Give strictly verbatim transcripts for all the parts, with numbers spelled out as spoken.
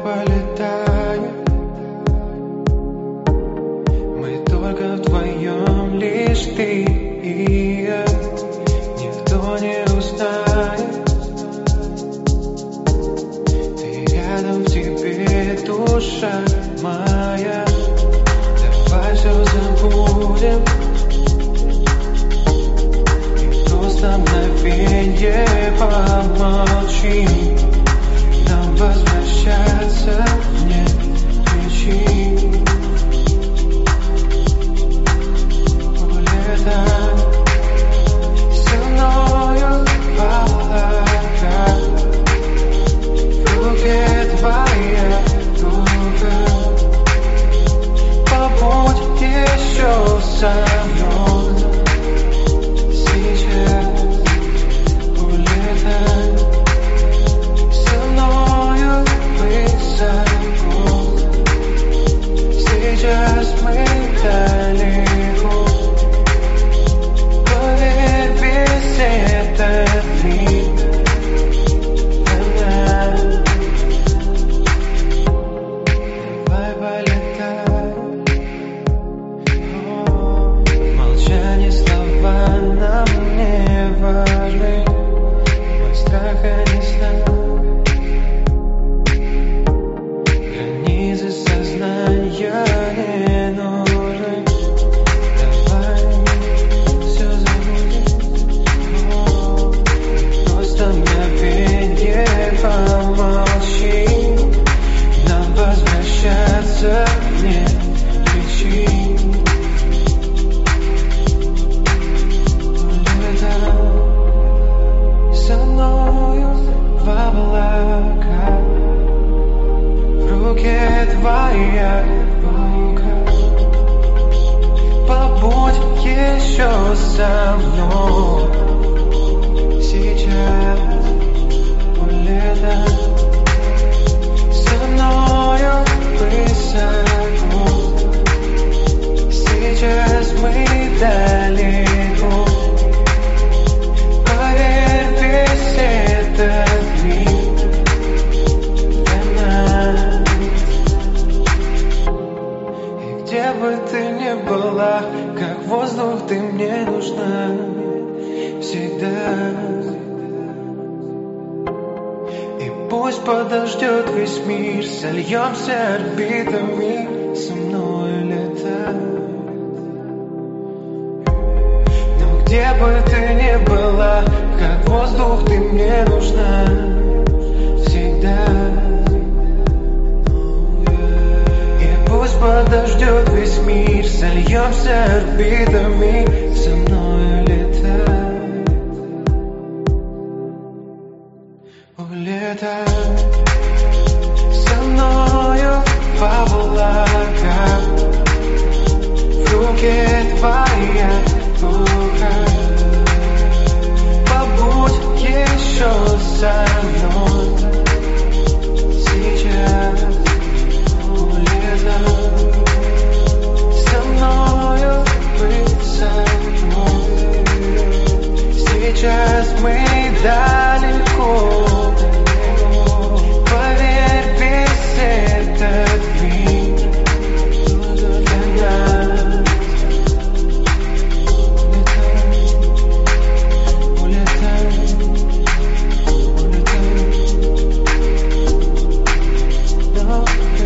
полетаю. Мы только вдвоем, лишь ты и я. Никто не узнает. Ты рядом, в тебе душа моя. Давай все забудем. И просто мгновенье помолчим. Нам возвращаться нет причин. Улетай со мною в облака. В руке твоя рука. Побудь еще со мной сейчас. Улетай со мною высоко. Сейчас мы далеко. Поверь, весь этот мир она. Давай полетай. О, молчание, слова нам не важны. Мой страх, они знают. Границы сознания не нужны. Давай все забудем. О, просто мгновенье помолчи. Нам возвращаться нет причин. Улетай со мною в облака. В руке твоя рука. Побудь еще со мной сейчас. Улетай со мною высоко. Сейчас мы далеко. Поверь, весь этот мир для нас. И где бы ты ни была, как воздух ты мне нужна всегда. И пусть подождет весь мир, сольемся орбитами, со мной летай. Но где бы ты ни была, как воздух ты мне нужна всегда. И пусть подождет весь мир, сольемся орбитами, со мной летай. Улетай со мною в облака. В руке твоя рука. Побудь еще со мной сейчас. Улетай со мною высоко. Сейчас мы далеко. Поверь, весь этот мир для нас. Улетай, улетай, улетай. No,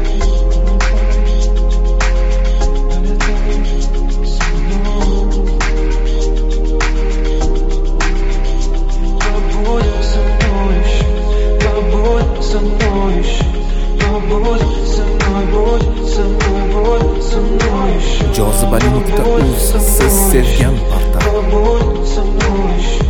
улетай со мной. Побудь со мной еще, побудь со мной еще, побудь со мной, будь со мной, будь со мной еще. Jozibali nuqta uz siz sevgan portal. Побудь со мной еще.